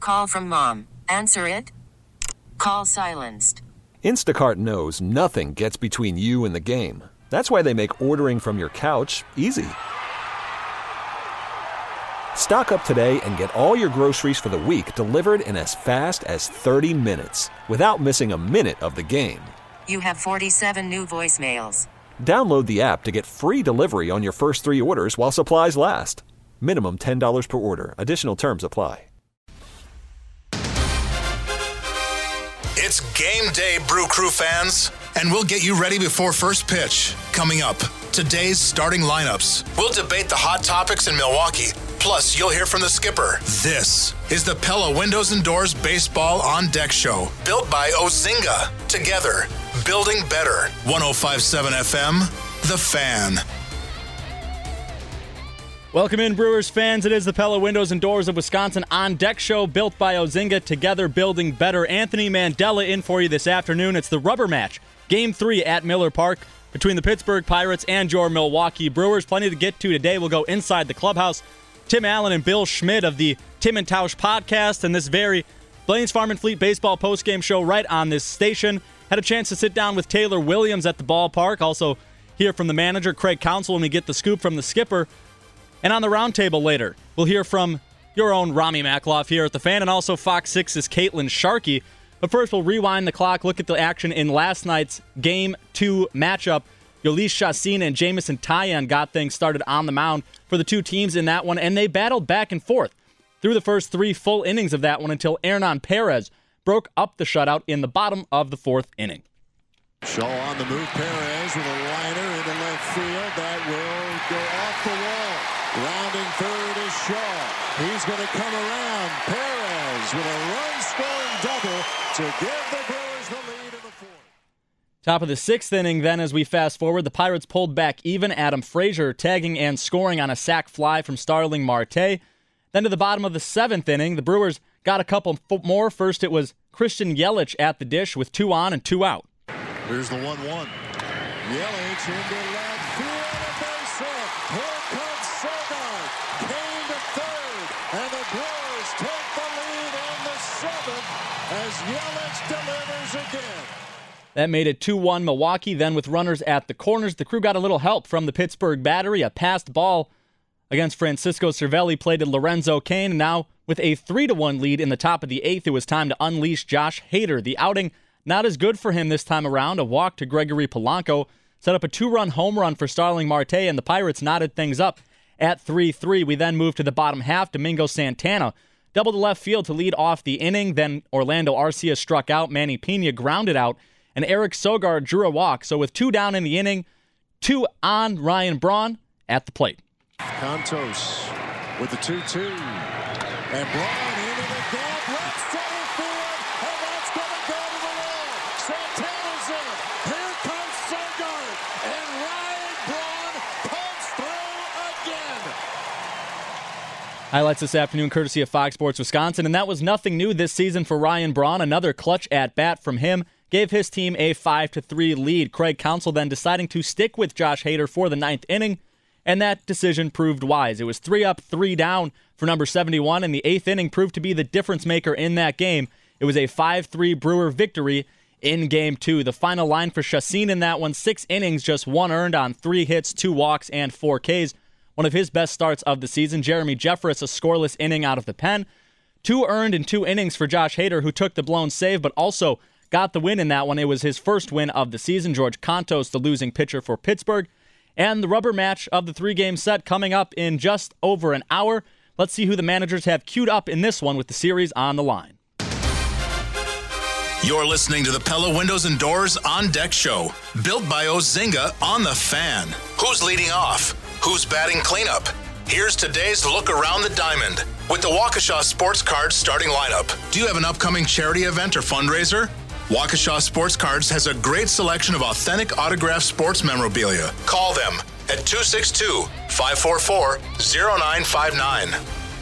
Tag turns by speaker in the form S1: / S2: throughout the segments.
S1: call from mom. Answer it. Call silenced.
S2: Instacart knows nothing gets between you and the game. That's why they make ordering from your couch easy. Stock up today and get all your groceries for the week delivered in as fast as 30 minutes without missing a minute of the game.
S1: You have 47 new voicemails.
S2: Download the app to get free delivery on your first 3 orders while supplies last. Minimum $10 per order. Additional terms apply.
S3: It's game day, Brew Crew fans, and we'll get you ready before first pitch. Coming up, today's starting lineups. We'll debate the hot topics in Milwaukee. Plus, you'll hear from the skipper. This is the Pella Windows and Doors Baseball on Deck Show, built by Ozinga. Together, building better. 105.7 FM, The Fan.
S4: Welcome in, Brewers fans. It is the Pella Windows and Doors of Wisconsin on Deck Show, built by Ozinga. Together, building better. Anthony Mandela in for you this afternoon. It's the rubber match, Game 3 at Miller Park, between the Pittsburgh Pirates and your Milwaukee Brewers. Plenty to get to today. We'll go inside the clubhouse. Tim Allen and Bill Schmidt of the Tim and Tausch podcast and this very Blaines Farm and Fleet baseball postgame show right on this station. Had a chance to sit down with Taylor Williams at the ballpark. Also hear from the manager, Craig Counsell, when we get the scoop from the skipper. And on the roundtable later, we'll hear from your own Rami Makloff here at the Fan and also Fox 6's Caitlin Sharkey. But first, we'll rewind the clock, look at the action in last night's Game 2 matchup. Yolis Chacin and Jamison Taillon got things started on the mound for the two teams in that one, and they battled back and forth through the first 3 full innings of that one until Hernan Perez broke up the shutout in the bottom of the 4th inning.
S5: Shaw on the move. Perez with a liner into left field. That will go off the wall. Rounding third is Shaw. He's going to come around. Perez with a run-scoring double to give the Brewers the lead in the 4th.
S4: Top of the 6th inning, then, as we fast forward, the Pirates pulled back even. Adam Frazier tagging and scoring on a sac fly from Starling Marte. Then to the bottom of the 7th inning, the Brewers got a couple more. First, it was Christian Yelich at the dish with 2 on and 2 out.
S5: Here's the 1-1. Yelich into left field, a base hit. Here comes Sogard. Kane to third, and the Brewers take the lead in the 7th as Yelich delivers again.
S4: That made it 2-1 Milwaukee. Then with runners at the corners, the Crew got a little help from the Pittsburgh battery. A passed ball against Francisco Cervelli played to Lorenzo Cain. And now with a 3-1 lead in the top of the 8th, it was time to unleash Josh Hader. The outing not as good for him this time around. A walk to Gregory Polanco set up a 2-run home run for Starling Marte, and the Pirates knotted things up at 3-3. We then moved to the bottom half. Domingo Santana doubled to left field to lead off the inning. Then Orlando Arcia struck out. Manny Pena grounded out, and Eric Sogard drew a walk. So with 2 down in the inning, 2 on Ryan Braun at the plate.
S5: Contos with the 2-2. And Braun into the gap, left center field, and that's going to go to the wall. Santana's in. Here comes Sogard, and Ryan Braun pulls through again.
S4: Highlights this afternoon courtesy of Fox Sports Wisconsin, and that was nothing new this season for Ryan Braun. Another clutch at-bat from him gave his team a 5-3 lead. Craig Counsell then deciding to stick with Josh Hader for the 9th inning, and that decision proved wise. It was 3 up, 3 down for number 71, and the 8th inning proved to be the difference maker in that game. It was a 5-3 Brewer victory in Game 2. The final line for Chacin in that one, 6 innings, just 1 earned on 3 hits, 2 walks, and 4 Ks. One of his best starts of the season. Jeremy Jeffress, a scoreless inning out of the pen. 2 earned in 2 innings for Josh Hader, who took the blown save, but also got the win in that one. It was his first win of the season. George Contos, the losing pitcher for Pittsburgh. And the rubber match of the 3-game set coming up in just over an hour. Let's see who the managers have queued up in this one with the series on the line.
S3: You're listening to the Pella Windows and Doors on Deck Show, built by Ozinga on the Fan. Who's leading off? Who's batting cleanup? Here's today's look around the diamond with the Waukesha Sports Cards starting lineup. Do you have an upcoming charity event or fundraiser? Waukesha Sports Cards has a great selection of authentic autographed sports memorabilia. Call them at 262-544-0959.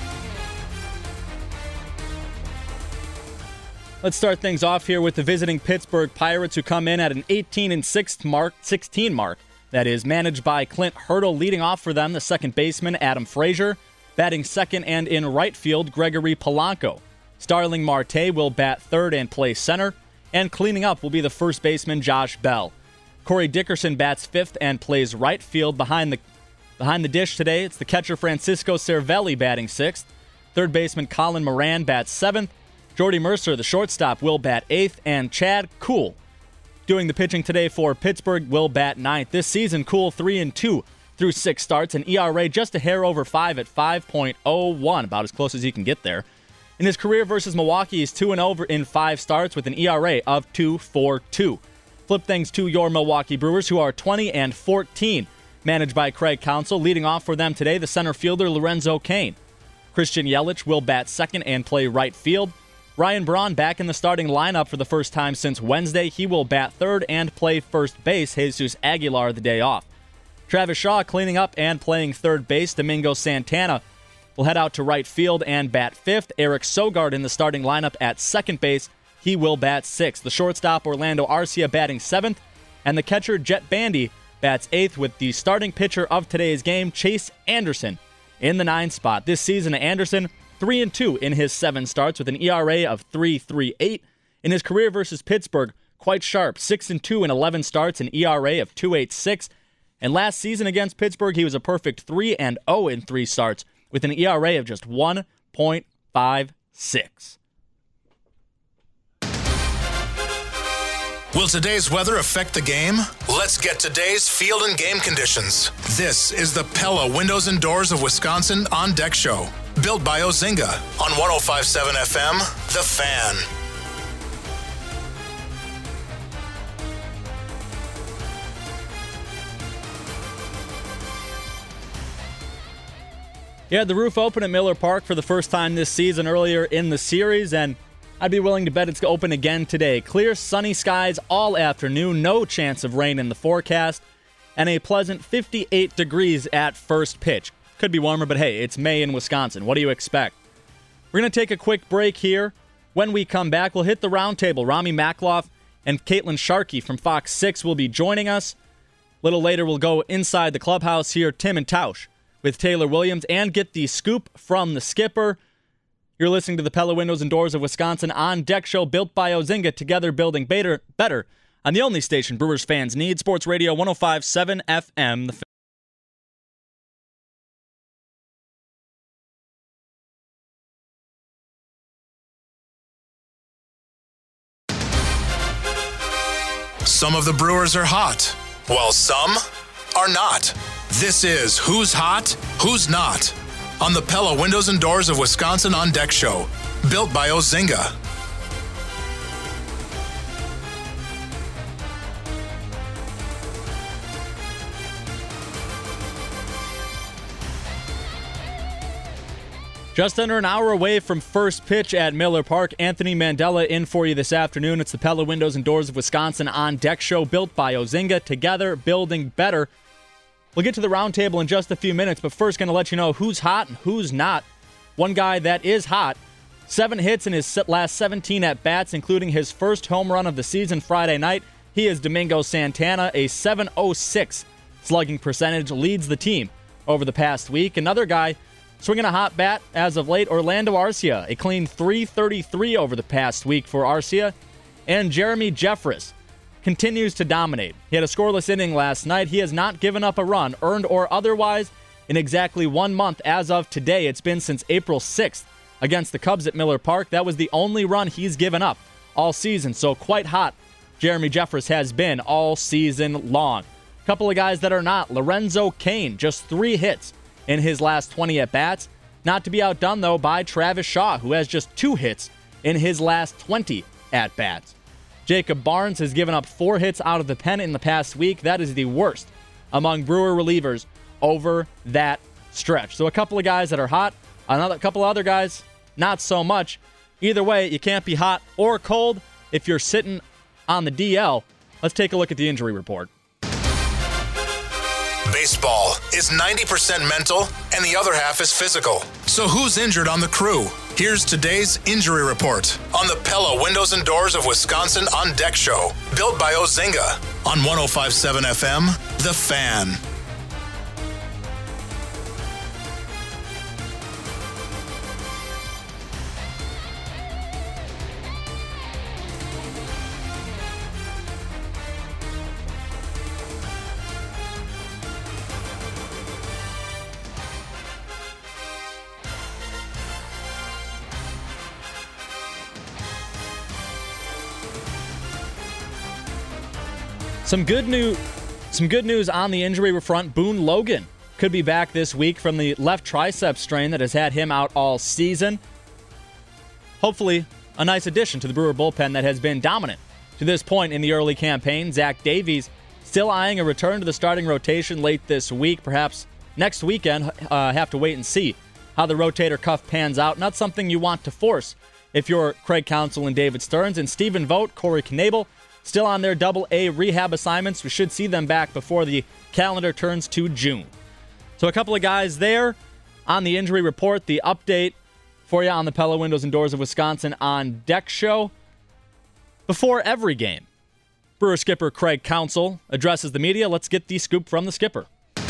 S4: Let's start things off here with the visiting Pittsburgh Pirates, who come in at an 18-16 mark. That is managed by Clint Hurdle. Leading off for them, the second baseman, Adam Frazier. Batting second and in right field, Gregory Polanco. Starling Marte will bat third and play center. And cleaning up will be the first baseman, Josh Bell. Corey Dickerson bats fifth and plays right field. Behind the dish today, it's the catcher Francisco Cervelli batting sixth. Third baseman Colin Moran bats seventh. Jordy Mercer, the shortstop, will bat eighth. And Chad Kuhl, doing the pitching today for Pittsburgh, will bat ninth. This season, Kuhl 3-2 through 6 starts, an ERA just a hair over 5 at 5.01, about as close as you can get there. In his career versus Milwaukee, he's 2-0 in 5 starts with an ERA of 2.42. Flip things to your Milwaukee Brewers, who are 20-14, managed by Craig Counsell. Leading off for them today, the center fielder Lorenzo Cain. Christian Yelich will bat second and play right field. Ryan Braun back in the starting lineup for the first time since Wednesday. He will bat third and play first base. Jesus Aguilar the day off. Travis Shaw cleaning up and playing third base. Domingo Santana will head out to right field and bat fifth. Eric Sogard in the starting lineup at second base. He will bat sixth. The shortstop Orlando Arcia batting seventh. And the catcher Jet Bandy bats eighth, with the starting pitcher of today's game, Chase Anderson, in the 9th spot. This season, Anderson 3-2 in his 7 starts with an ERA of 3.38. In his career versus Pittsburgh, quite sharp, 6-2 in 11 starts, an ERA of 2.86. And last season against Pittsburgh, he was a perfect 3-0 in 3 starts with an ERA of just 1.56.
S3: Will today's weather affect the game? Let's get today's field and game conditions. This is the Pella Windows and Doors of Wisconsin On Deck Show. Built by Ozinga on 105.7 FM, The Fan.
S4: You had the roof open at Miller Park for the first time this season earlier in the series, and I'd be willing to bet it's open again today. Clear, sunny skies all afternoon, no chance of rain in the forecast, and a pleasant 58 degrees at first pitch. Could be warmer, but hey, it's May in Wisconsin. What do you expect? We're going to take a quick break here. When we come back, we'll hit the roundtable. Rami Makloff and Caitlin Sharkey from Fox 6 will be joining us. A little later, we'll go inside the clubhouse here, Tim and Tausch, with Taylor Williams, and get the scoop from the skipper. You're listening to the Pella Windows and Doors of Wisconsin On Deck Show, built by Ozinga, together building better on the only station Brewers fans need, Sports Radio 105.7 FM.
S3: Some of the Brewers are hot, while some are not. This is Who's Hot, Who's Not on the Pella Windows and Doors of Wisconsin On Deck Show, built by Ozinga.
S4: Just under an hour away from first pitch at Miller Park, Anthony Mandela in for you this afternoon. It's the Pella Windows and Doors of Wisconsin On Deck Show, built by Ozinga, together building better. We'll get to the roundtable in just a few minutes, but first going to let you know who's hot and who's not. One guy that is hot, 7 hits in his last 17 at-bats, including his first home run of the season Friday night. He is Domingo Santana. A .706 slugging percentage leads the team over the past week. Another guy swinging a hot bat as of late, Orlando Arcia, a clean .333 over the past week for Arcia. And Jeremy Jeffress continues to dominate. He had a scoreless inning last night. He has not given up a run, earned or otherwise, in exactly 1 month as of today. It's been since April 6th against the Cubs at Miller Park. That was the only run he's given up all season. So quite hot Jeremy Jeffress has been all season long. A couple of guys that are not. Lorenzo Cain, just 3 hits in his last 20 at-bats. Not to be outdone, though, by Travis Shaw, who has just 2 hits in his last 20 at-bats. Jacob Barnes has given up 4 hits out of the pen in the past week. That is the worst among Brewer relievers over that stretch. So a couple of guys that are hot, a couple of other guys, not so much. Either way, you can't be hot or cold if you're sitting on the DL. Let's take a look at the injury report.
S3: Baseball is 90% mental and the other half is physical. So who's injured on the crew? Here's today's injury report on the Pella Windows and Doors of Wisconsin On Deck Show, built by Ozinga on 105.7 FM, The Fan.
S4: Some good news on the injury front. Boone Logan could be back this week from the left tricep strain that has had him out all season. Hopefully, a nice addition to the Brewer bullpen that has been dominant to this point in the early campaign. Zach Davies still eyeing a return to the starting rotation late this week. Perhaps next weekend, have to wait and see how the rotator cuff pans out. Not something you want to force if you're Craig Counsell and David Stearns. And Stephen Vogt, Corey Knebel, still on their Double-A rehab assignments. We should see them back before the calendar turns to June. So a couple of guys there on the injury report. The update for you on the Pella Windows and Doors of Wisconsin On Deck show. Before every game, Brewer skipper Craig Counsell addresses the media. Let's get the scoop from the skipper.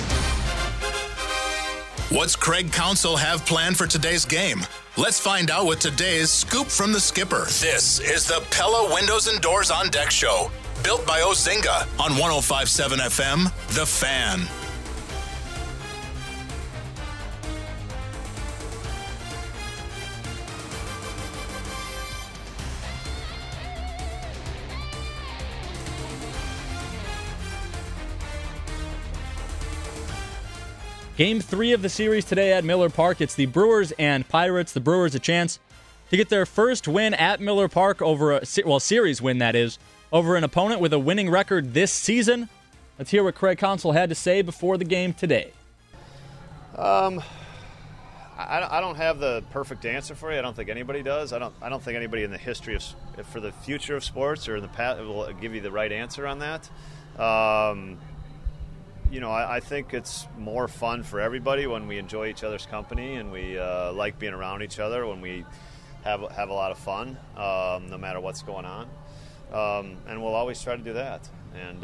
S3: What's Craig Counsell have planned for today's game? Let's find out with today's scoop from the skipper. This is the Pella Windows and Doors On Deck show, built by Ozinga on 105.7 FM, The Fan.
S4: Game 3 of the series today at Miller Park. It's the Brewers and Pirates. The Brewers a chance to get their first win at Miller Park over series win, that is, over an opponent with a winning record this season. Let's hear what Craig Counsell had to say before the game today.
S6: I don't have the perfect answer for you. I don't think anybody does. I don't think anybody in the history of for the future of sports or in the past will give you the right answer on that. I think it's more fun for everybody when we enjoy each other's company and we like being around each other, when we have a lot of fun, no matter what's going on. And we'll always try to do that. And,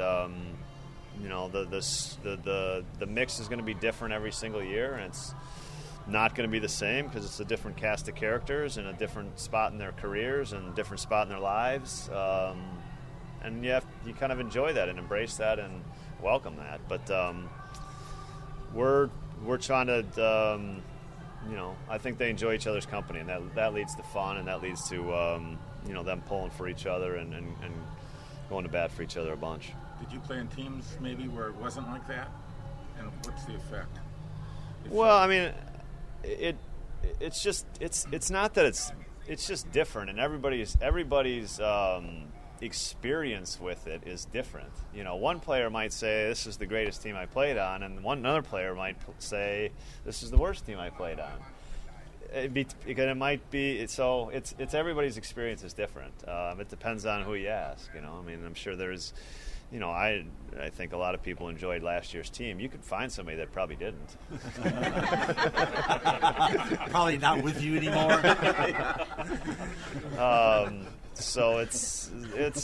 S6: the mix is going to be different every single year, and it's not going to be the same because it's a different cast of characters and a different spot in their careers and a different spot in their lives. And you kind of enjoy that and embrace that and welcome that, but we're trying to, I think they enjoy each other's company, and that leads to fun, and that leads to, them pulling for each other and going to bat for each other a bunch.
S7: Did you play in teams maybe where it wasn't like that, and what's the effect?
S6: Well, I mean, it's just it's not that it's just different, and everybody's experience with it is different. One player might say this is the greatest team I played on, and another player might say this is the worst team I played on. It might be so. It's everybody's experience is different. It depends on who you ask. I mean, I'm sure there's. I think a lot of people enjoyed last year's team. You could find somebody that probably didn't.
S8: Probably not with you anymore.
S6: So it's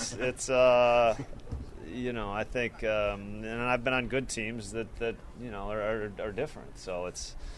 S6: I think, and I've been on good teams that are different. So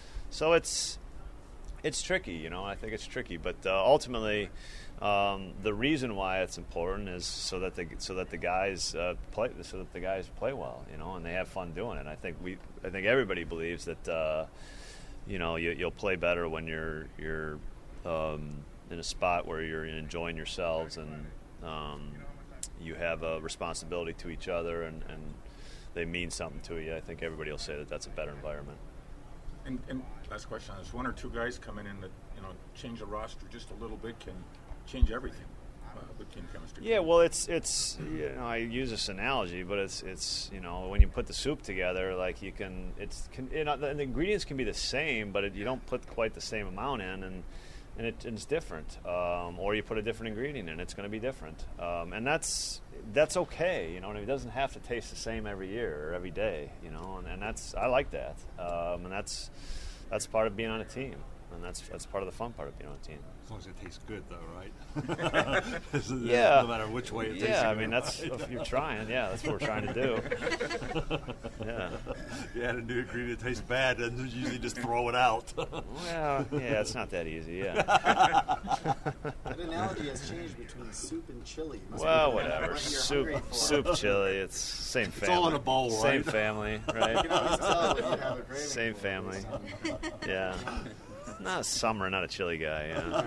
S6: it's tricky. I think it's tricky, but ultimately, the reason why it's important is so that the guys play well, and they have fun doing it. I think everybody believes that you'll play better when you're in a spot where you're enjoying yourselves and you have a responsibility to each other and they mean something to you. I think everybody will say that that's a better environment.
S7: And last question on this: one or two guys come in that change the roster just a little bit can change everything with team chemistry.
S6: Yeah, well, it's I use this analogy, but it's when you put the soup together, like the ingredients can be the same, but you don't put quite the same amount in, and it's different. Or you put a different ingredient in, it's going to be different, and that's okay. It doesn't have to taste the same every year or every day. And I like that, and that's part of being on a team, and that's part of the fun part of being on a team.
S8: As long as it tastes good, though, right?
S6: Yeah.
S8: No matter which way it tastes.
S6: Yeah, I mean, that's if you're trying. Yeah, that's what we're trying to do. Yeah.
S8: You add a new ingredient that tastes bad, and usually just throw it out.
S6: Well, yeah, it's not that easy. Yeah.
S9: That analogy has changed between soup and chili.
S6: Well, whatever. Soup, chili. It's same family.
S8: It's all in a bowl, right?
S6: Same family, right?
S9: You can always tell when you have a gravy.
S6: Same family. Yeah. Not a summer, not a chili guy. Yeah.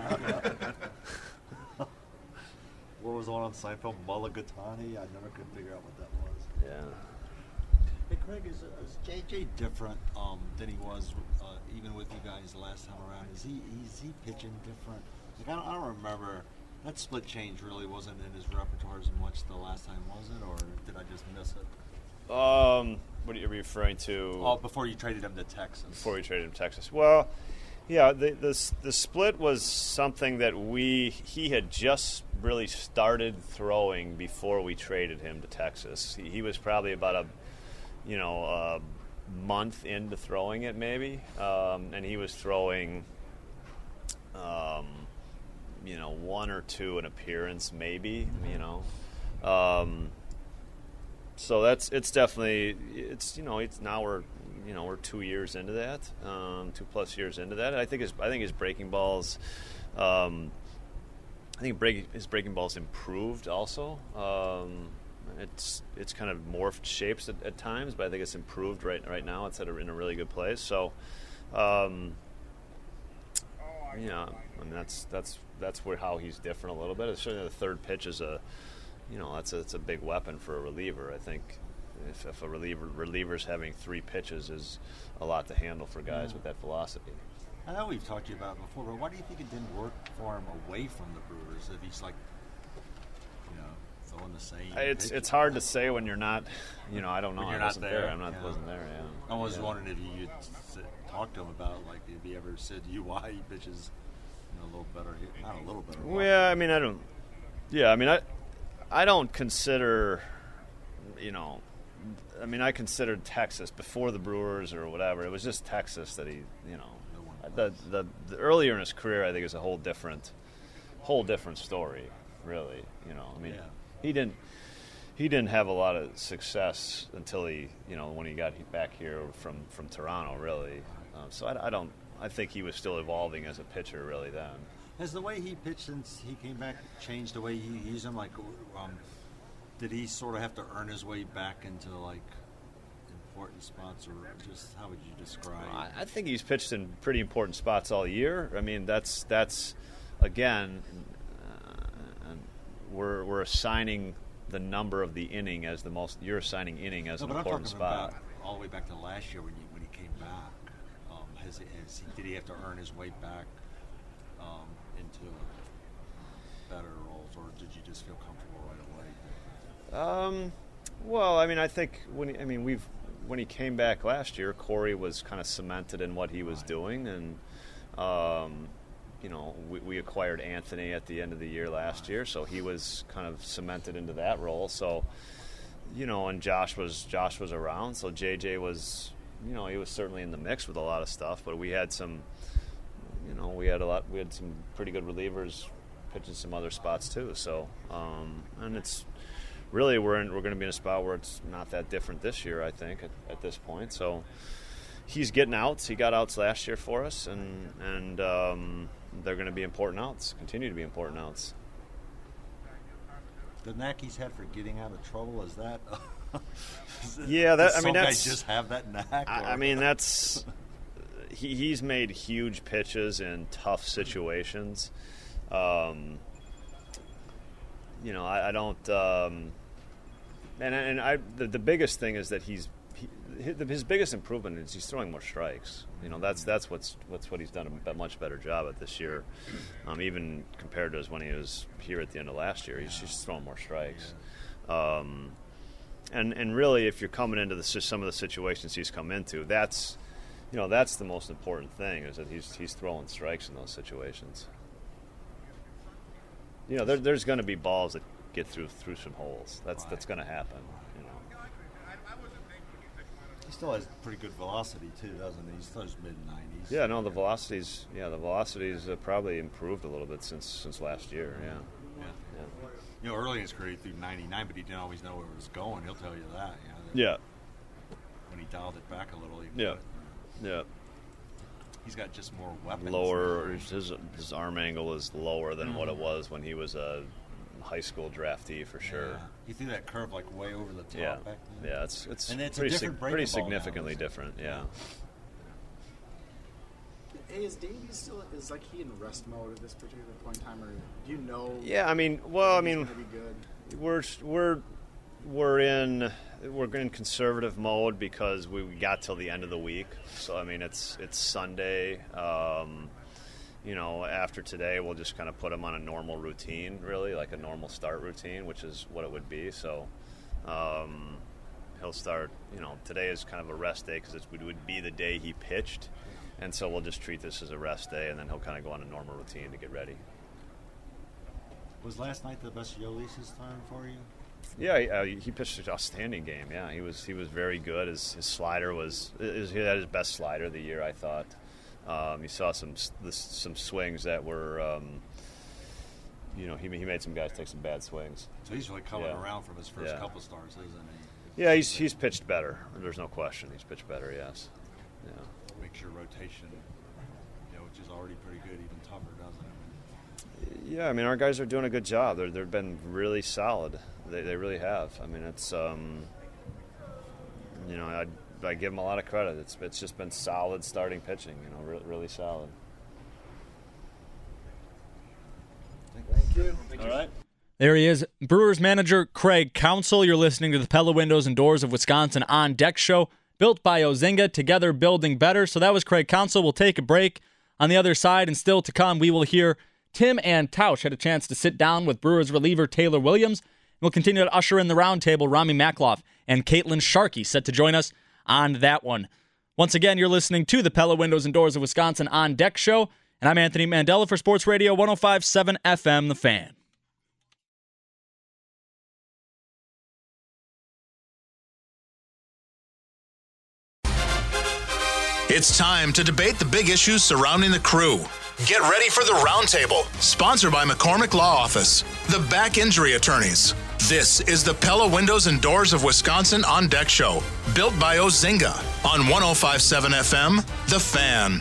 S8: What was the one on Seinfeld? Mulligatawny? I never could figure out what that was.
S6: Yeah.
S8: Hey, Craig, is JJ different than he was even with you guys the last time around? Is he pitching different? Like, I don't remember. That split change really wasn't in his repertoire as much the last time, was it? Or did I just miss it?
S6: What are you referring to?
S8: Oh, before you traded him to Texas.
S6: Before we traded him to Texas. Well, yeah, the split was something that he had just really started throwing before we traded him to Texas. He was probably about a month into throwing it, maybe, and he was throwing, one or two an appearance, maybe, So it's definitely now we're 2 years into that, 2+ years into that. I think his breaking balls, his breaking balls improved also. It's kind of morphed shapes at times, but I think it's improved right now. It's in a really good place. So, that's where how he's different a little bit. It's certainly the third pitch is it's a big weapon for a reliever. I think if a reliever's having 3 pitches is a lot to handle for guys with that velocity.
S8: I know we've talked to you about it before, but why do you think it didn't work for him away from the Brewers? If he's throwing the same.
S6: It's hard to say when you're not. I don't know.
S8: When you're
S6: I wasn't
S8: not there.
S6: Wasn't there. Yeah.
S8: I was wondering if you talk to him about if he ever said to you why he pitches a little better here, not a little better.
S6: Well, yeah, I mean, I don't. Yeah, I mean, I don't consider. I considered Texas before the Brewers or whatever. It was just Texas that he. The earlier in his career, I think, is a whole different story. Really, He didn't have a lot of success until when he got back here from Toronto, really. So I think he was still evolving as a pitcher, really, then.
S8: Has the way he pitched since he came back changed the way you use him? Did he sort of have to earn his way back into important spots, or just how would you describe?
S6: I think he's pitched in pretty important spots all year. I mean, that's again. We're assigning the number of the inning as the most. You're assigning inning as an important spot.
S8: About all the way back to last year when he came back. Did he have to earn his way back into better roles, or did you just feel comfortable right away?
S6: Well, I mean, I think when he came back last year, Corey was kind of cemented in what he was doing, and. We acquired Anthony at the end of the year last year, so he was kind of cemented into that role. So, and Josh was around, so JJ was, he was certainly in the mix with a lot of stuff. But we had some, we had some pretty good relievers pitching some other spots too. So, and it's really we're going to be in a spot where it's not that different this year, I think, at this point. So. He's getting outs. He got outs last year for us, and they're going to be important outs. Continue to be important outs.
S8: The knack he's had for getting out of trouble, is that?
S6: Yeah,
S8: that's. Guys just have that knack.
S6: That's. He's made huge pitches in tough situations. I don't. The biggest thing is that his biggest improvement is he's throwing more strikes. That's what he's done a much better job at this year, even compared to when he was here at the end of last year. He's just throwing more strikes, and really, if you're coming into some of the situations he's come into, that's the most important thing is that he's throwing strikes in those situations. There's going to be balls that get through some holes. That's going to happen.
S8: He still has pretty good velocity too, doesn't he? He still has mid-90s.
S6: Yeah, no, the velocity's probably improved a little bit since last year. Yeah.
S8: Early in his career he threw 99, but he didn't always know where it was going. He'll tell you that.
S6: Yeah.
S8: When he dialed it back a little.
S6: Yeah.
S8: He's got just more weapons.
S6: Lower. His arm angle is lower than what it was when he was a high school draftee for sure.
S8: Yeah. He threw that curve way over the top back then.
S6: Yeah, it's
S8: pretty
S6: significantly different. Yeah.
S9: Hey, is Davey still he in rest mode at this particular point in time, or do you know?
S6: Yeah,
S9: he's gonna be good?
S6: we're in we're in conservative mode because we got till the end of the week. So, I mean, it's Sunday. After today, we'll just kind of put him on a normal routine, really, like a normal start routine, which is what it would be. So he'll start, today is kind of a rest day because it would be the day he pitched. And so we'll just treat this as a rest day, and then he'll kind of go on a normal routine to get ready.
S8: Was last night the best Yolis's time for you?
S6: Yeah, he pitched an outstanding game. Yeah, he was very good. His slider he had his best slider of the year, I thought. You saw some swings that were, he made some guys take some bad swings.
S8: So he's really coming around from his first couple starts, isn't he?
S6: Yeah, he's pitched better. There's no question. He's pitched better. Yes. Yeah.
S8: Makes your rotation, which is already pretty good, even tougher, doesn't it?
S6: Yeah, I mean, our guys are doing a good job. They've been really solid. They really have. I mean, it's I give them a lot of credit. It's just been solid starting pitching. Really solid.
S9: Thank you.
S6: All right.
S4: There he is, Brewers manager Craig Counsell. You're listening to the Pella Windows and Doors of Wisconsin On Deck show, built by Ozinga, together building better. So that was Craig Counsell. We'll take a break. On the other side, and still to come, we will hear Tim and Tausch had a chance to sit down with Brewers reliever Taylor Williams. We'll continue to usher in the roundtable. Rami Makloff and Caitlin Sharkey set to join us on that one. Once again, you're listening to the Pella Windows and Doors of Wisconsin On Deck show, and I'm Anthony Mandela for Sports Radio 105.7 FM, The Fan.
S3: It's time to debate the big issues surrounding the Crew. Get ready for the Roundtable, sponsored by McCormick Law Office, the back injury attorneys. This is the Pella Windows and Doors of Wisconsin On Deck show, built by Ozinga on 105.7 FM, The Fan.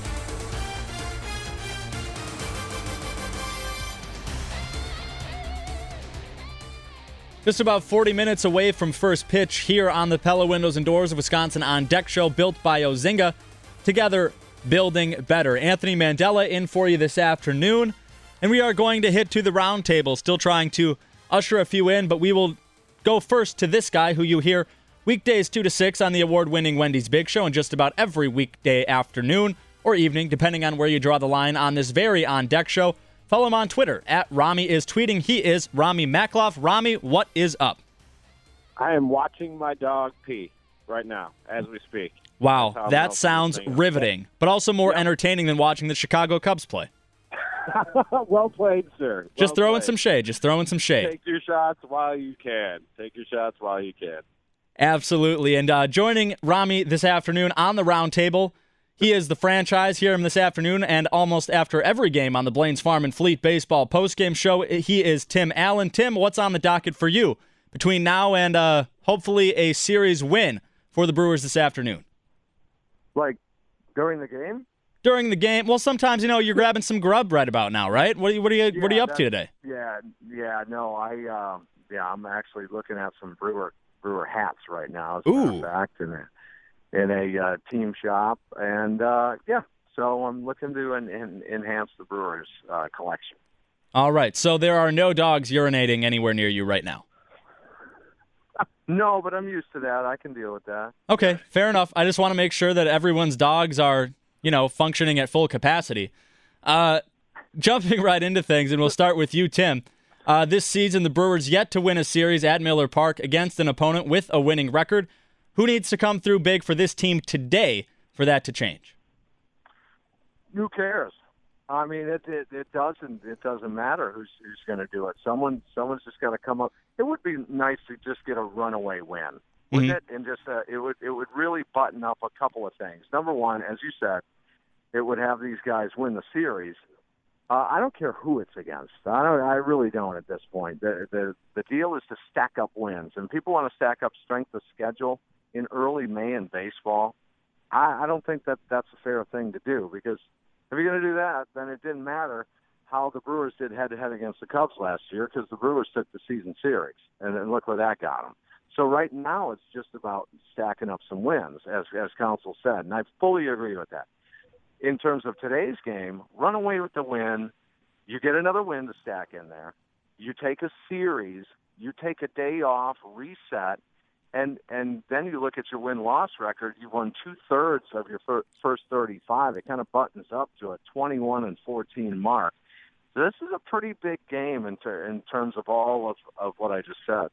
S4: Just about 40 minutes away from first pitch here on the Pella Windows and Doors of Wisconsin On Deck show, built by Ozinga, together building better. Anthony Mandela in for you this afternoon, and we are going to hit to the round table, still trying to usher a few in, but we will go first to this guy who you hear weekdays 2 to 6 on the award-winning Wendy's Big Show, and just about every weekday afternoon or evening, depending on where you draw the line on this very On Deck show. Follow him on Twitter at Rami is tweeting. He is Rami Makloff. Rami, what is up?
S10: I am watching my dog pee right now as we speak.
S4: Wow, that sounds riveting, but also more entertaining than watching the Chicago Cubs play.
S10: Well played, sir.
S4: Just throwing some shade.
S10: Take your shots while you can.
S4: Absolutely. And joining Rami this afternoon on the round table, he is the franchise. Hear him this afternoon and almost after every game on the Blaines Farm and Fleet Baseball postgame show. He is Tim Allen. Tim, what's on the docket for you between now and hopefully a series win for the Brewers this afternoon?
S10: Like during the game?
S4: During the game. Well, sometimes, you're grabbing some grub right about now, right? What are you up to today?
S10: I'm actually looking at some Brewer hats right now. As
S4: a
S10: matter of fact, in a team shop, and so I'm looking to enhance the Brewers collection.
S4: All right, so there are no dogs urinating anywhere near you right now.
S10: No, but I'm used to that. I can deal with that.
S4: Okay, fair enough. I just want to make sure that everyone's dogs are, functioning at full capacity. Jumping right into things, and we'll start with you, Tim. This season, the Brewers yet to win a series at Miller Park against an opponent with a winning record. Who needs to come through big for this team today for that to change?
S10: Who cares? I mean, it doesn't matter who's going to do it. Someone's just got to come up. It would be nice to just get a runaway win, wouldn't it? And just it would really button up a couple of things. Number one, as you said, it would have these guys win the series. I don't care who it's against. I really don't at this point. The deal is to stack up wins, and people want to stack up strength of schedule in early May in baseball. I don't think that's a fair thing to do, because if you're going to do that, then it didn't matter how the Brewers did head-to-head against the Cubs last year, because the Brewers took the season series, and then look where that got them. So right now it's just about stacking up some wins, as Counsell said, and I fully agree with that. In terms of today's game, run away with the win. You get another win to stack in there. You take a series. You take a day off, reset, And then you look at your win-loss record. You won 2/3 of your first 35. It kind of buttons up to a 21-14 mark. So this is a pretty big game in terms of all of what I just said.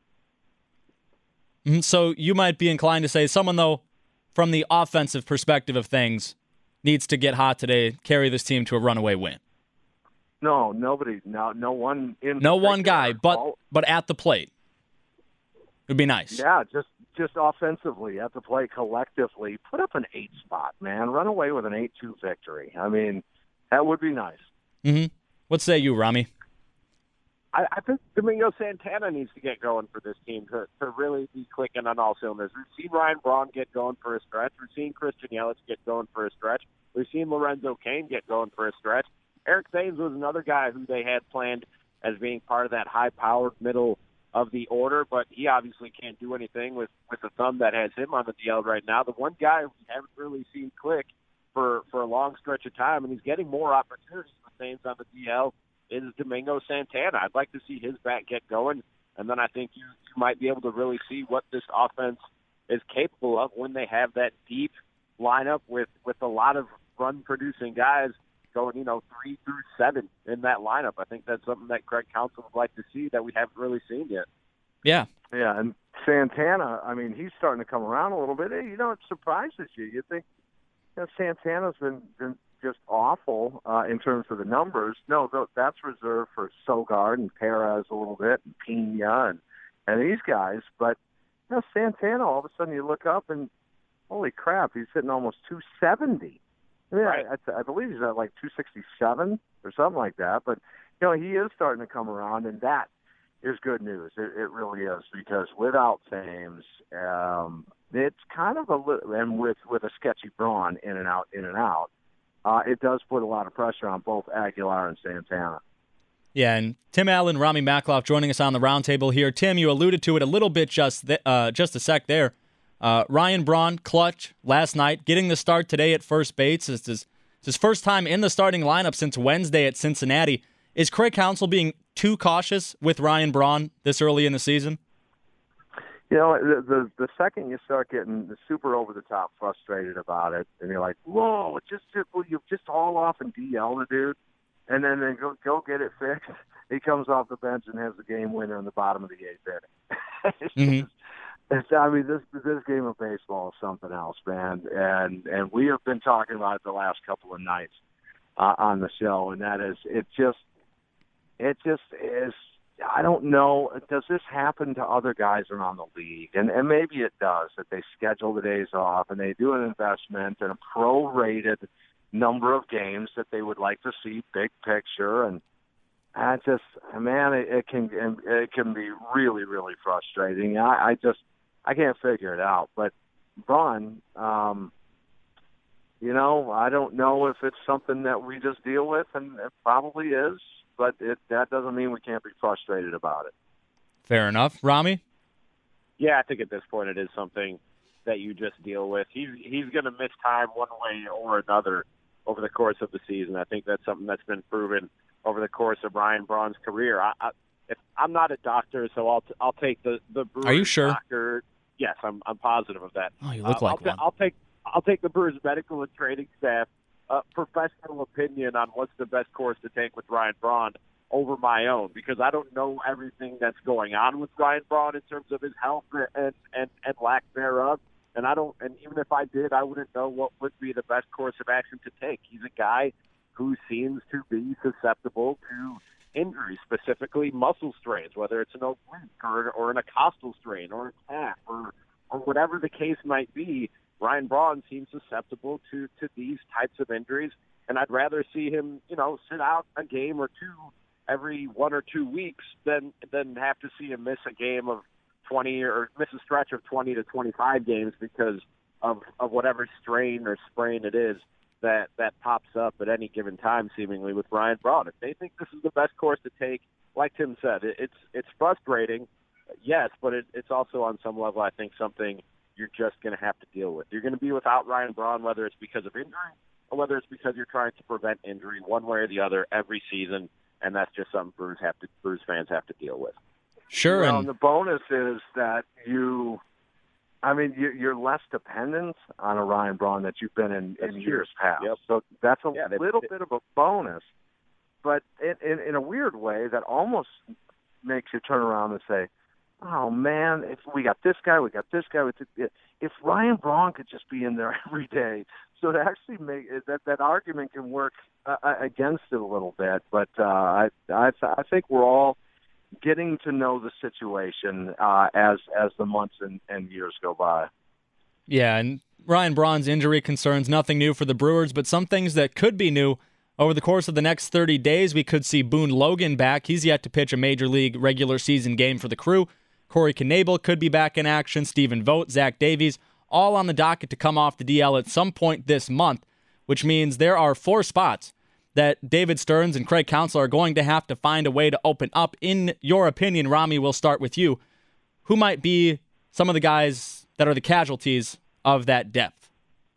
S4: So you might be inclined to say someone, though, from the offensive perspective of things, needs to get hot today, carry this team to a runaway win.
S10: No, nobody. No one.
S4: No one guy, but at the plate. It would be nice.
S10: Yeah, just offensively at the plate collectively. Put up an 8 spot, man. Run away with an 8-2 victory. I mean, that would be nice.
S4: Mm-hmm. What say you, Rami?
S11: I think Domingo Santana needs to get going for this team to really be clicking on all cylinders. We've seen Ryan Braun get going for a stretch. We've seen Christian Yelich get going for a stretch. We've seen Lorenzo Cain get going for a stretch. Eric Thames was another guy who they had planned as being part of that high-powered middle of the order, but he obviously can't do anything with the thumb that has him on the DL right now. The one guy we haven't really seen click for a long stretch of time, and he's getting more opportunities with Thames on the DL, is Domingo Santana. I'd like to see his bat get going, and then I think you might be able to really see what this offense is capable of when they have that deep lineup with a lot of run-producing guys going, 3 through 7 in that lineup. I think that's something that Craig Counsell would like to see that we haven't really seen yet.
S4: Yeah.
S10: Yeah, and Santana, I mean, he's starting to come around a little bit. It surprises you. You think Santana's been just awful in terms of the numbers. No, that's reserved for Sogard and Perez a little bit, and Pena and these guys. But Santana, all of a sudden you look up and holy crap, he's hitting almost 270. I mean,
S11: right.
S10: I believe he's at like 267 or something like that. But he is starting to come around, and that is good news. It really is, because without Thames, it's kind of and with a sketchy Braun in and out, it does put a lot of pressure on both Aguilar and Santana.
S4: Yeah, and Tim Allen, Rami Makloff joining us on the roundtable here. Tim, you alluded to it a little bit just a sec there. Ryan Braun, clutch last night, getting the start today at first base. It's his first time in the starting lineup since Wednesday at Cincinnati. Is Craig Counsell being too cautious with Ryan Braun this early in the season?
S10: The second you start getting super over the top frustrated about it, and you're like, whoa, will you just haul off and DL the dude, and then go get it fixed. He comes off the bench and has the game winner in the bottom of the 8th inning. This game of baseball is something else, man, and we have been talking about it the last couple of nights on the show, and that is it just is. I don't know. Does this happen to other guys around the league? And maybe it does, that they schedule the days off and they do an investment in a prorated number of games that they would like to see big picture. And it can be really, really frustrating. I can't figure it out. But Braun, I don't know if it's something that we just deal with, and it probably is. But that doesn't mean we can't be frustrated about it.
S4: Fair enough. Rami?
S11: Yeah, I think at this point it is something that you just deal with. He's going to miss time one way or another over the course of the season. I think that's something that's been proven over the course of Ryan Braun's career. I'm not a doctor, so I'll take the Brewers.
S4: Are you sure?
S11: Doctor. Yes, I'm positive of that.
S4: Oh, you look like one.
S11: I'll take the Brewers medical and training staff professional opinion on what's the best course to take with Ryan Braun over my own, because I don't know everything that's going on with Ryan Braun in terms of his health and lack thereof. And even if I did, I wouldn't know what would be the best course of action to take. He's a guy who seems to be susceptible to injuries, specifically muscle strains, whether it's an oblique or an intercostal strain or a calf or whatever the case might be. Ryan Braun seems susceptible to these types of injuries, and I'd rather see him, sit out a game or two every 1 or 2 weeks than have to see him miss a game of 20 or miss a stretch of 20 to 25 games because of whatever strain or sprain it is that pops up at any given time, seemingly, with Ryan Braun. If they think this is the best course to take, like Tim said, it's frustrating, yes, but it's also on some level, I think, something you're just going to have to deal with. You're going to be without Ryan Braun, whether it's because of injury or whether it's because you're trying to prevent injury, one way or the other, every season, and that's just something Brewers fans have to deal with.
S4: Sure.
S10: Well, and the bonus is that you I mean, you're less dependent on a Ryan Braun that you've been in years past.
S11: Yep.
S10: So that's a little bit of a bonus. But in a weird way, that almost makes you turn around and say, oh, man, if we got this guy, we got this guy. If Ryan Braun could just be in there every day. So to actually make that argument can work against it a little bit. But I think we're all getting to know the situation as the months and years go by.
S4: Yeah, and Ryan Braun's injury concerns, nothing new for the Brewers, but some things that could be new. Over the course of the next 30 days, we could see Boone Logan back. He's yet to pitch a Major League regular season game for the Crew. Corey Knebel could be back in action. Stephen Vogt, Zach Davies, all on the docket to come off the DL at some point this month, which means there are 4 spots that David Stearns and Craig Counsell are going to have to find a way to open up. In your opinion, Rami, we'll start with you. Who might be some of the guys that are the casualties of that depth?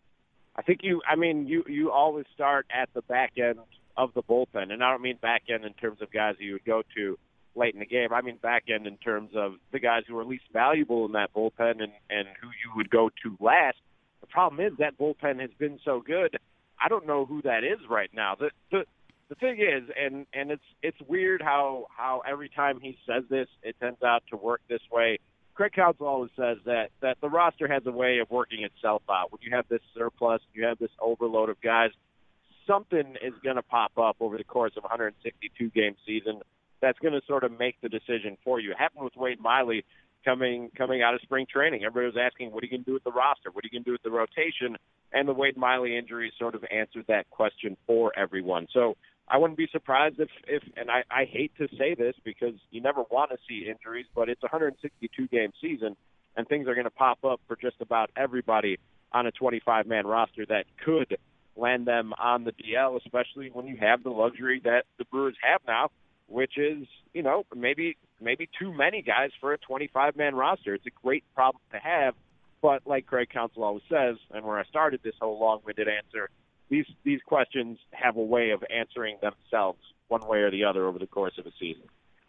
S11: I think you always start at the back end of the bullpen, and I don't mean back end in terms of guys you would go to late in the game. I mean back end in terms of the guys who are least valuable in that bullpen and who you would go to last. The problem is that bullpen has been so good. I don't know who that is right now. The thing is, and it's weird how every time he says this, it tends out to work this way. Craig Counsell always says that the roster has a way of working itself out. When you have this surplus, you have this overload of guys, something is going to pop up over the course of a 162-game season that's going to sort of make the decision for you. It happened with Wade Miley coming out of spring training. Everybody was asking, what are you going to do with the roster? What are you going to do with the rotation? And the Wade Miley injury sort of answered that question for everyone. So I wouldn't be surprised if and I hate to say this because you never want to see injuries, but it's a 162-game season, and things are going to pop up for just about everybody on a 25-man roster that could land them on the DL, especially when you have the luxury that the Brewers have now, which is, maybe too many guys for a 25-man roster. It's a great problem to have, but like Craig Counsell always says, and where I started this whole long-winded answer, these questions have a way of answering themselves one way or the other over the course of a season.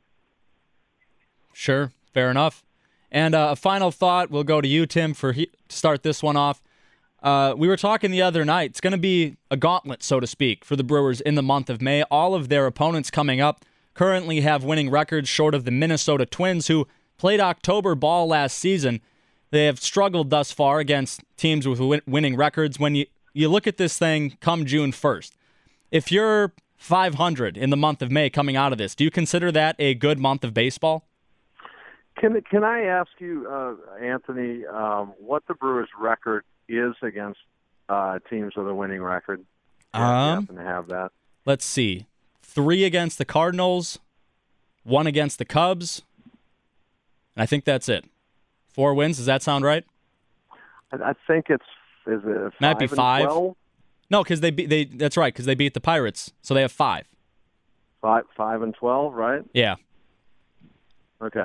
S4: Sure, fair enough. And a final thought, we'll go to you, Tim, to start this one off. We were talking the other night. It's going to be a gauntlet, so to speak, for the Brewers in the month of May. All of their opponents coming up currently have winning records short of the Minnesota Twins, who played October ball last season. They have struggled thus far against teams with winning records. When you look at this thing come June 1st, if you're 500 in the month of May coming out of this, do you consider that a good month of baseball?
S10: Can I ask you, Anthony, what the Brewers' record is against teams with a winning record? You happen to have that.
S4: Let's see. 3 against the Cardinals, 1 against the Cubs, and I think that's it. 4 wins. Does that sound right?
S10: I think is it 5
S4: might be 5.
S10: 12?
S4: No, because that's right, because they beat the Pirates, so they have 5.
S10: 5 and 12, right?
S4: Yeah.
S10: Okay.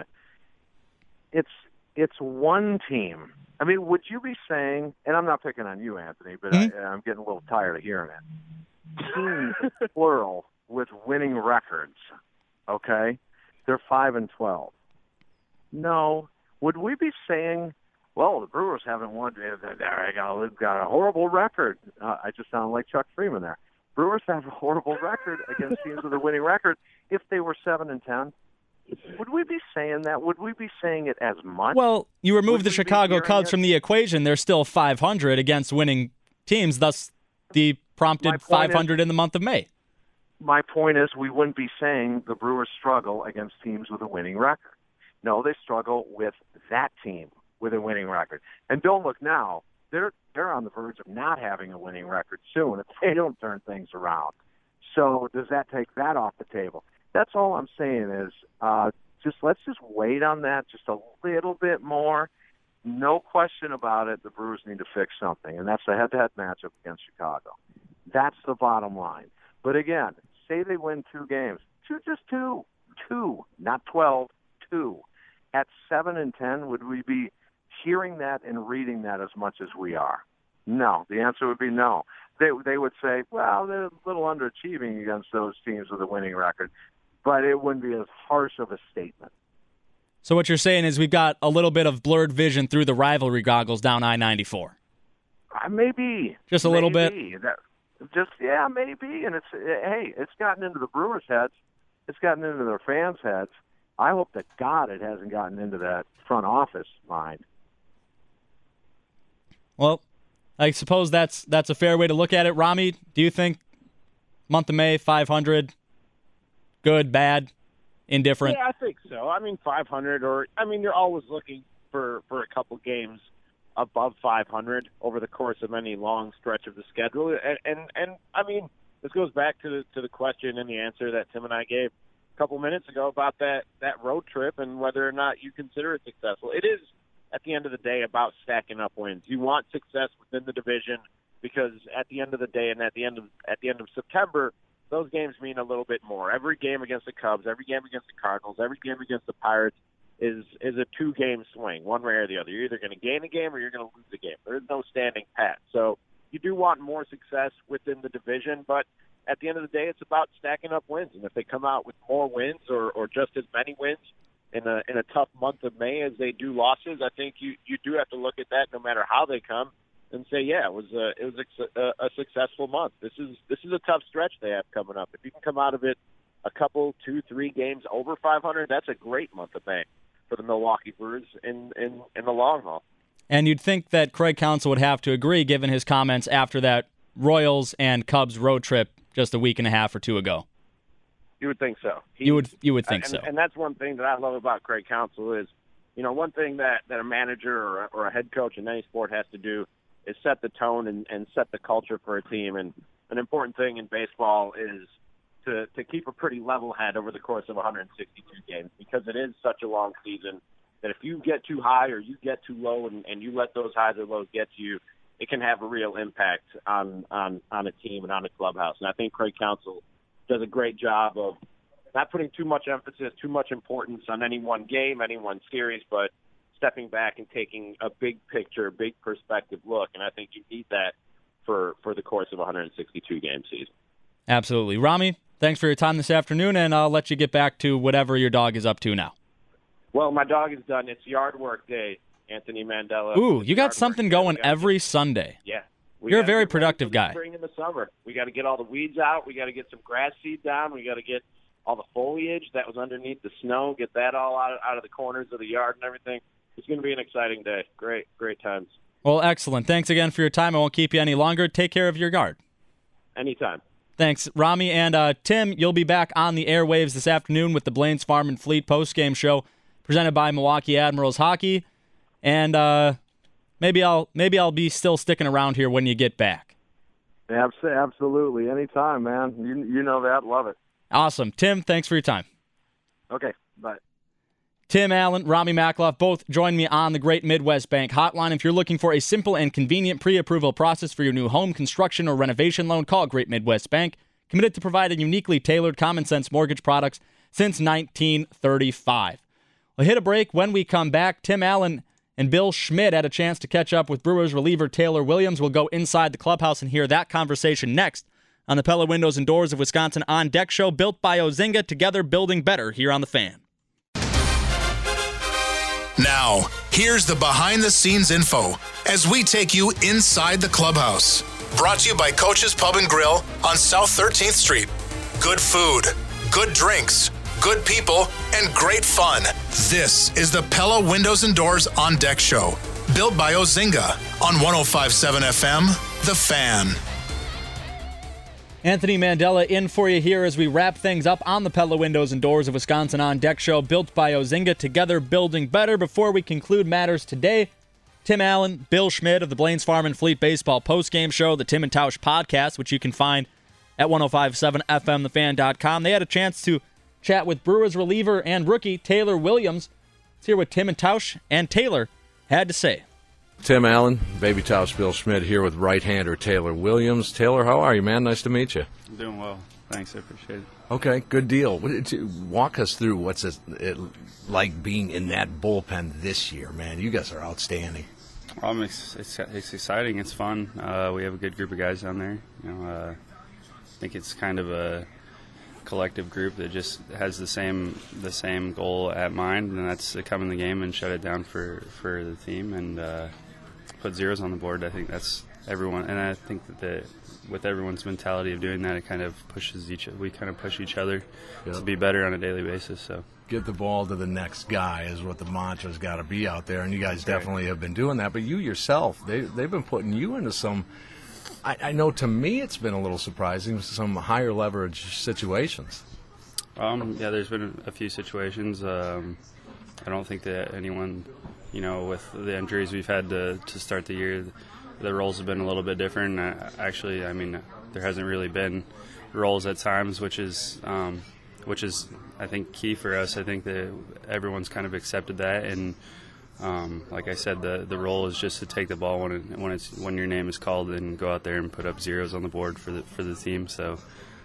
S10: It's one team. I mean, would you be saying, and I'm not picking on you, Anthony, but I'm getting a little tired of hearing it. Teams, plural, with winning records, okay? They're 5 and 12. No. Would we be saying, well, the Brewers haven't won. They've got a horrible record. I just sound like Chuck Freeman there. Brewers have a horrible record against teams with a winning record. If they were 7 and 10, would we be saying that? Would we be saying it as much?
S4: Well, you remove the Chicago Cubs from the equation, they're still 500 against winning teams, thus the prompted 500 in the month of May.
S10: My point is we wouldn't be saying the Brewers struggle against teams with a winning record. No, they struggle with that team with a winning record. And don't look now. They're on the verge of not having a winning record soon if they don't turn things around. So does that take that off the table? That's all I'm saying is let's just wait on that just a little bit more. No question about it, the Brewers need to fix something, and that's the head-to-head matchup against Chicago. That's the bottom line. But again, say they win 2 games. Just two, not 12, 2. At 7 and 10, would we be hearing that and reading that as much as we are? No. The answer would be no. They would say, well, they're a little underachieving against those teams with a winning record, but it wouldn't be as harsh of a statement.
S4: So what you're saying is we've got a little bit of blurred vision through the rivalry goggles down I-94.
S10: Maybe.
S4: Just a little bit?
S10: Maybe, and it's gotten into the Brewers' heads. It's gotten into their fans' heads. I hope to God it hasn't gotten into that front office mind.
S4: Well, I suppose that's a fair way to look at it. Rami, do you think month of May, 500, good, bad, indifferent?
S11: Yeah, I think so. 500, you're always looking for a couple games above 500 over the course of any long stretch of the schedule. And this goes back to the question and the answer that Tim and I gave a couple minutes ago about that road trip and whether or not you consider it successful. It is, at the end of the day, about stacking up wins. You want success within the division because at the end of the day and at the end of September, those games mean a little bit more. Every game against the Cubs, every game against the Cardinals, every game against the Pirates is a 2-game swing, one way or the other. You're either going to gain a game or you're going to lose a game. There is no standing pat. So you do want more success within the division, but at the end of the day, it's about stacking up wins. And if they come out with more wins or just as many wins in a tough month of May as they do losses, I think you do have to look at that no matter how they come and say, yeah, it was a successful month. This is a tough stretch they have coming up. If you can come out of it a couple, 2-3 games over 500, that's a great month of May for the Milwaukee Brewers in the long haul.
S4: And you'd think that Craig Counsell would have to agree, given his comments after that Royals and Cubs road trip just a week and a half or two ago.
S11: You would think so.
S4: You would think so.
S11: And that's one thing that I love about Craig Counsell is, one thing that a manager or a head coach in any sport has to do is set the tone and set the culture for a team. And an important thing in baseball is to keep a pretty level head over the course of 162 games, because it is such a long season that if you get too high or you get too low and you let those highs or lows get to you, it can have a real impact on a team and on a clubhouse. And I think Craig Counsell does a great job of not putting too much emphasis, too much importance on any one game, any one series, but stepping back and taking a big picture, big perspective look. And I think you need that for the course of a 162-game season.
S4: Absolutely. Rami, thanks for your time this afternoon, and I'll let you get back to whatever your dog is up to now.
S11: Well, my dog is done. It's yard work day, Anthony Mandela.
S4: Ooh, you got something going every Sunday.
S11: Yeah.
S4: You're a very productive guy.
S11: Spring and the summer. We got to get all the weeds out. We got to get some grass seed down. We got to get all the foliage that was underneath the snow, get that all out of the corners of the yard and everything. It's going to be an exciting day. Great times.
S4: Well, excellent. Thanks again for your time. I won't keep you any longer. Take care of your yard.
S11: Anytime.
S4: Thanks, Rami. And Tim, you'll be back on the airwaves this afternoon with the Blaines Farm and Fleet postgame show presented by Milwaukee Admirals Hockey. And maybe I'll be still sticking around here when you get back.
S10: Absolutely. Anytime, man. You know that. Love it.
S4: Awesome. Tim, thanks for your time.
S10: Okay, bye.
S4: Tim Allen, Rami Makloff, both join me on the Great Midwest Bank Hotline. If you're looking for a simple and convenient pre-approval process for your new home, construction, or renovation loan, call Great Midwest Bank, committed to providing uniquely tailored, common-sense mortgage products since 1935. We'll hit a break. When we come back, Tim Allen and Bill Schmidt had a chance to catch up with Brewers reliever Taylor Williams. We'll go inside the clubhouse and hear that conversation next on the Pella Windows and Doors of Wisconsin On Deck show, built by Ozinga, together building better here on The Fan.
S3: Now, here's the behind-the-scenes info as we take you inside the clubhouse. Brought to you by Coach's Pub and Grill on South 13th Street. Good food, good drinks, good people, and great fun. This is the Pella Windows and Doors On Deck show, built by Ozinga on 105.7 FM, The Fan.
S4: Anthony Mandela in for you here as we wrap things up on the Pella Windows and Doors of Wisconsin On Deck show, built by Ozinga, together building better. Before we conclude matters today, Tim Allen, Bill Schmidt of the Blaines Farm and Fleet Baseball postgame show, the Tim and Tausch podcast, which you can find at 105.7fmthefan.com. They had a chance to chat with Brewers reliever and rookie Taylor Williams. Let's hear what Tim and Tausch and Taylor had to say.
S12: Tim Allen, Baby Tausch, Bill Schmidt here with right-hander Taylor Williams. Taylor, how are you, man? Nice to meet you.
S13: I'm doing well. Thanks, I appreciate it.
S12: Okay, good deal. Walk us through what's it like being in that bullpen this year, man. You guys are outstanding.
S13: Well, it's exciting. It's fun. We have a good group of guys down there. I think it's kind of a collective group that just has the same goal at mind, and that's to come in the game and shut it down for the team and put zeros on the board. I think that's everyone, and I think that with everyone's mentality of doing that, it kind of pushes we kind of push each other to be better on a daily basis. So
S12: get the ball to the next guy is what the mantra's got to be out there, and you guys definitely have been doing that. But you yourself, they've been putting you into some. I know to me it's been a little surprising, some higher leverage situations.
S13: Yeah, there's been a few situations. I don't think that anyone, with the injuries we've had to start the year, the roles have been a little bit different. Actually, there hasn't really been roles at times, which is I think key for us. I think that everyone's kind of accepted that, and like I said, the role is just to take the ball when your name is called and go out there and put up zeros on the board for the team. So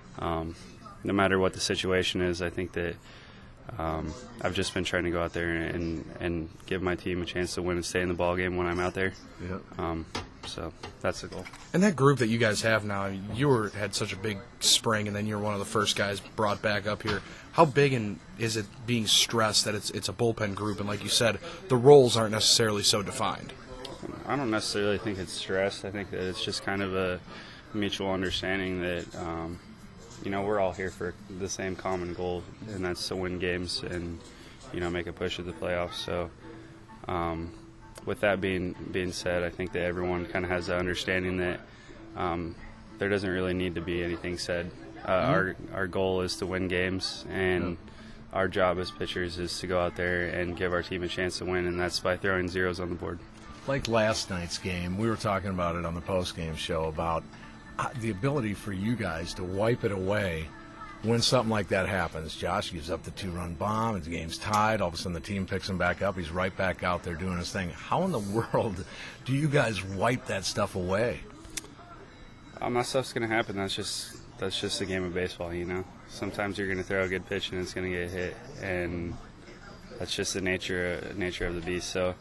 S13: no matter what the situation is, I think that I've just been trying to go out there and give my team a chance to win and stay in the ball game when I'm out there.
S12: Yeah.
S13: So that's the goal.
S14: And that group that you guys have now, you had such a big spring, and then you're one of the first guys brought back up here. How big is it being stressed that it's a bullpen group, and like you said, the roles aren't necessarily so defined?
S13: I don't necessarily think it's stress. I think that it's just kind of a mutual understanding that we're all here for the same common goal, and that's to win games and make a push at the playoffs. So with that being said, I think that everyone kind of has the understanding that there doesn't really need to be anything said. Our goal is to win games, and our job as pitchers is to go out there and give our team a chance to win, and that's by throwing zeros on the board.
S12: Like last night's game, we were talking about it on the post-game show about the ability for you guys to wipe it away when something like that happens. Josh gives up the 2-run bomb, and the game's tied. All of a sudden the team picks him back up. He's right back out there doing his thing. How in the world do you guys wipe that stuff away?
S13: That stuff's going to happen. That's just a game of baseball, Sometimes you're going to throw a good pitch and it's going to get hit, and that's just the nature of the beast. So,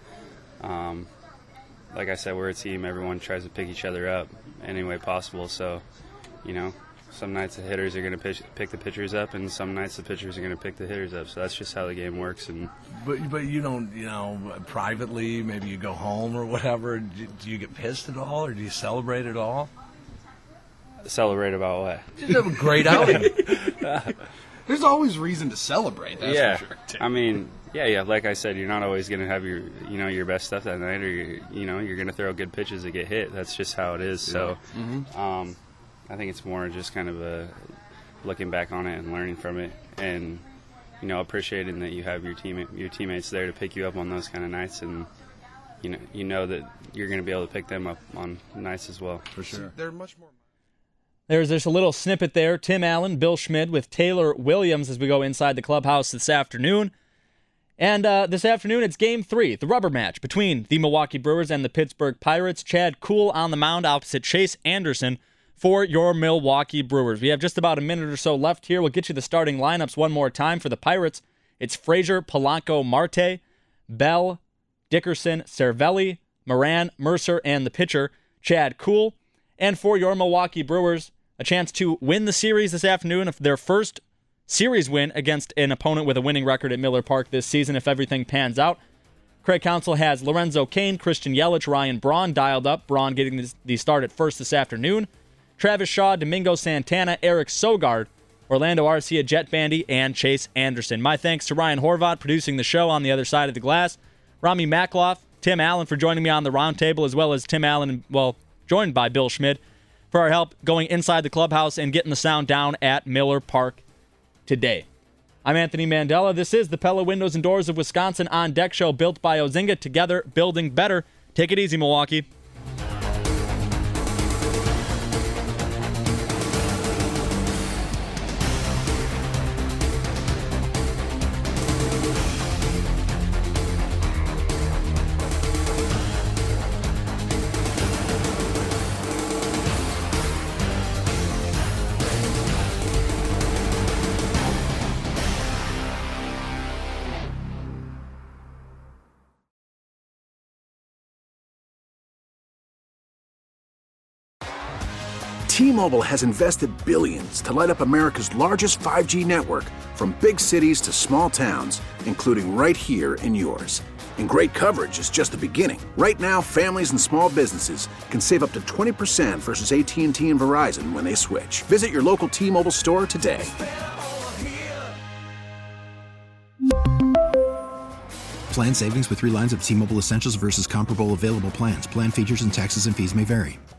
S13: like I said, we're a team. Everyone tries to pick each other up any way possible. So, some nights the hitters are going to pick the pitchers up, and some nights the pitchers are going to pick the hitters up. So that's just how the game works. And
S12: but you don't, privately, maybe you go home or whatever. Do you get pissed at all, or do you celebrate at all?
S13: Celebrate about what?
S12: Just have a great outing.
S14: There's always reason to celebrate. That's for sure.
S13: Yeah. Like I said, you're not always going to have your best stuff that night, or you're going to throw good pitches that get hit. That's just how it is. So, I think it's more just kind of looking back on it and learning from it, and appreciating that you have your teammates there to pick you up on those kind of nights, and you know that you're going to be able to pick them up on nights as well.
S12: For sure.
S14: They're much more.
S4: There's just a little snippet there. Tim Allen, Bill Schmid with Taylor Williams as we go inside the clubhouse this afternoon. And this afternoon, it's Game 3, the rubber match between the Milwaukee Brewers and the Pittsburgh Pirates. Chad Kuhl on the mound opposite Chase Anderson for your Milwaukee Brewers. We have just about a minute or so left here. We'll get you the starting lineups one more time for the Pirates. It's Frazier, Polanco, Marte, Bell, Dickerson, Cervelli, Moran, Mercer, and the pitcher, Chad Kuhl. And for your Milwaukee Brewers, a chance to win the series this afternoon, their first series win against an opponent with a winning record at Miller Park this season if everything pans out. Craig Counsell has Lorenzo Cain, Christian Yelich, Ryan Braun dialed up. Braun getting the start at first this afternoon. Travis Shaw, Domingo Santana, Eric Sogard, Orlando Arcia, Jet Bandy, and Chase Anderson. My thanks to Ryan Horvath producing the show on the other side of the glass. Rami Makloff, Tim Allen for joining me on the roundtable, as well as Tim Allen, joined by Bill Schmid, for our help going inside the clubhouse and getting the sound down at Miller Park today. I'm Anthony Mandela. This is the Pella Windows and Doors of Wisconsin On Deck show built by Ozinga. Together, building better. Take it easy, Milwaukee.
S15: T-Mobile has invested billions to light up America's largest 5G network, from big cities to small towns, including right here in yours. And great coverage is just the beginning. Right now, families and small businesses can save up to 20% versus AT&T and Verizon when they switch. Visit your local T-Mobile store today.
S16: Plan savings with 3 lines of T-Mobile Essentials versus comparable available plans. Plan features and taxes and fees may vary.